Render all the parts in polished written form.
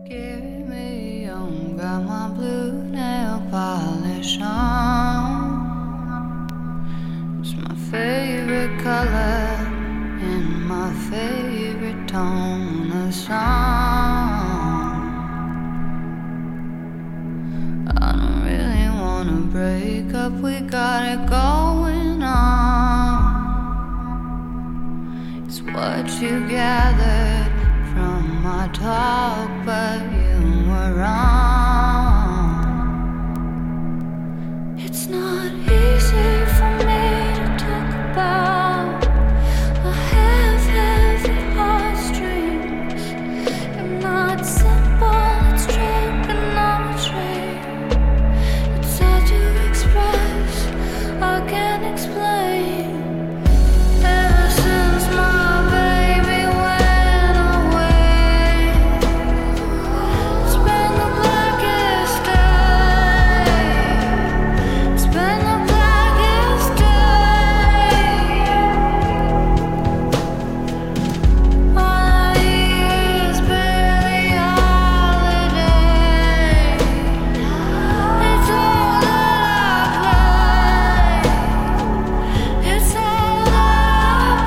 Give me on, got my blue nail polish on. It's my favorite color and my favorite tone of song. I don't really wanna break up, we got it going on. It's what you gathered from my talk, but you were wrong. It's not easy for me to talk about. I have heavy heartstrings. You're not simple, it's trigonometry. It's hard to express, I can't explain. Ever since my baby went away, it's been the blackest day. It's been the blackest day. All I hear is Billie Holiday. It's all that I play. It's all that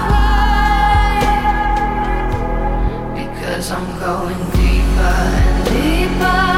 I play. Because I'm going deeper and deeper.